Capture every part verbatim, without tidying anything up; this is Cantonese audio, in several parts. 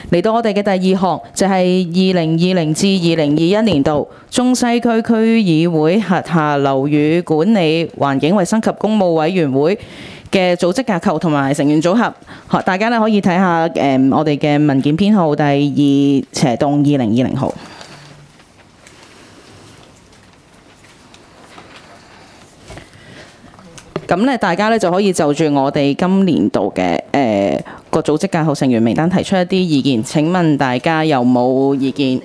嚟到我哋嘅第二項就係二零二零至二零二一年度中西區區議會轄下樓宇管理環境衛生及公務委員會嘅組織架構同埋成員組合。大家咧可以睇下誒我哋嘅文件編號第二斜棟二零二零號。咁咧，大家咧就可以就住我哋今年度嘅誒個組織架構成員名單提出一啲意見。請問大家有冇意見？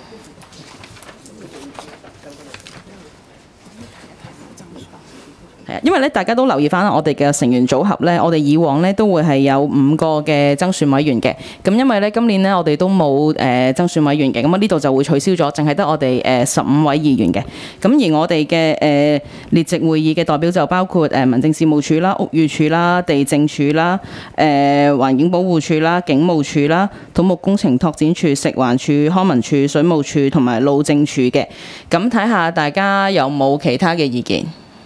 係啊，因為咧大家都留意翻我哋嘅成員組合咧，我哋以往咧都會係有五個嘅增選委員嘅。咁因為咧今年咧我哋都冇誒增選委員嘅，咁啊呢度就會取消咗，淨係得我哋誒十五位議員嘅。咁而我哋嘅誒列席會議嘅代表就包括誒民政事務處啦、屋宇署啦、地政署啦、誒環境保護署啦、警務處啦、土木工程拓展署、食環署、康文署、水務署同埋路政署嘅。咁睇下大家有冇其他嘅意見？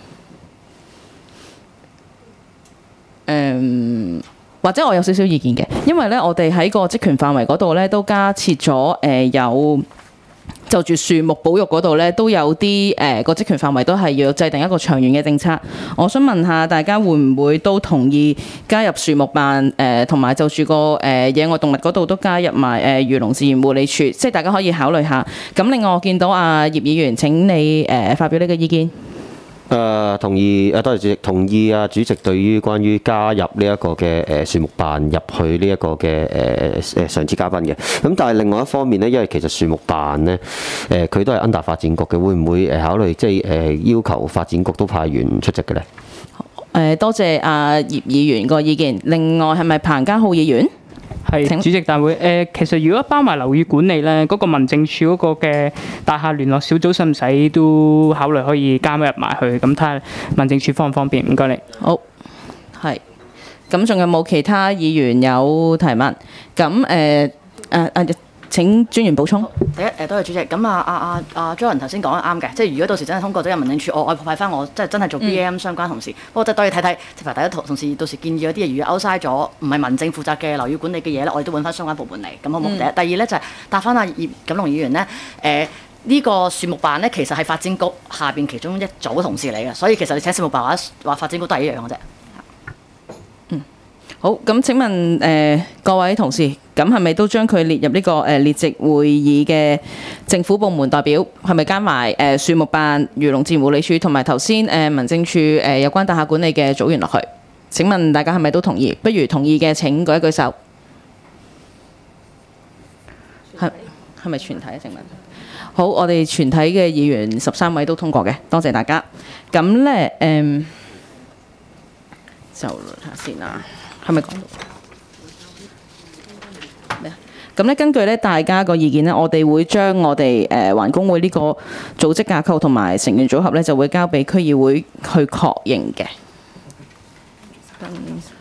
誒、嗯，或者我有少少意見嘅，因為咧我哋喺個職權範圍嗰度咧都加設咗誒、呃、有就住樹木保育嗰度咧都有啲誒個職權範圍都係要制定一個長遠嘅政策。我想問下大家會唔會都同意加入樹木辦誒，同、呃、埋就住個誒、呃、野外動物嗰度都加入埋誒漁農自然護理署，即係大家可以考慮下。咁另外我見到阿、啊、葉議員，請你誒、呃、發表呢個意見。 誒、呃、同意誒，多謝主席同意啊！主席對於關於加入呢一個嘅誒樹木辦入去呢一個嘅誒誒上次嘉賓嘅，咁但係另外一方面呢，因為其實樹木辦呢，誒佢都係 under 發展局嘅，會唔會誒考慮即係誒要求發展局都派員出席嘅咧？ 誒多謝阿葉議員個意見。另外係咪彭家浩議員？ 係主席大會誒、呃，其實如果包埋樓宇管理咧，嗰、那個民政處嗰個嘅大廈聯絡小組，使唔使都考慮可以加入埋去？咁睇下民政處方唔方便？唔該你。 好，係。咁仲有冇其他議員有提問？咁誒誒誒。請專員補充。 第一誒，多謝主席。咁啊啊啊啊張仁頭先講得啱嘅，即係如果到時真係通過咗入民政處，我外派翻我即係真係做 B M 相關同事。不過即係都要睇睇，即係大家同同事到時建議嗰啲嘢，如果 outside 咗唔係民政負責嘅樓宇管理嘅嘢咧，我哋都揾翻相關部門嚟。咁好冇？第一，第二咧就係答翻阿葉錦龍議員咧，誒、呃。呢個樹木辦咧，其實係發展局下邊其中一組同事嚟嘅，所以其實你請樹木辦或者話發展局都係一樣嘅啫。 嗯，好，咁請問誒、呃、各位同事，咁係咪都將佢列入呢、這個誒、呃、列席會議嘅政府部門代表？係咪加埋誒樹木辦、漁農自然護理署同埋頭先誒民政處誒、呃、有關大廈管理嘅組員落去？請問大家係咪都同意？不如同意嘅請舉一舉手。係係咪全體啊？請問？好，我哋全體嘅議員十三位都通過嘅，多謝大家。咁咧，誒、嗯，就睇下先啦，係咪講到咩啊？咁咧，根據咧大家個意見咧，我哋會將我哋誒環工會呢個組織架構同埋成員組合咧，就會交俾區議會去確認嘅。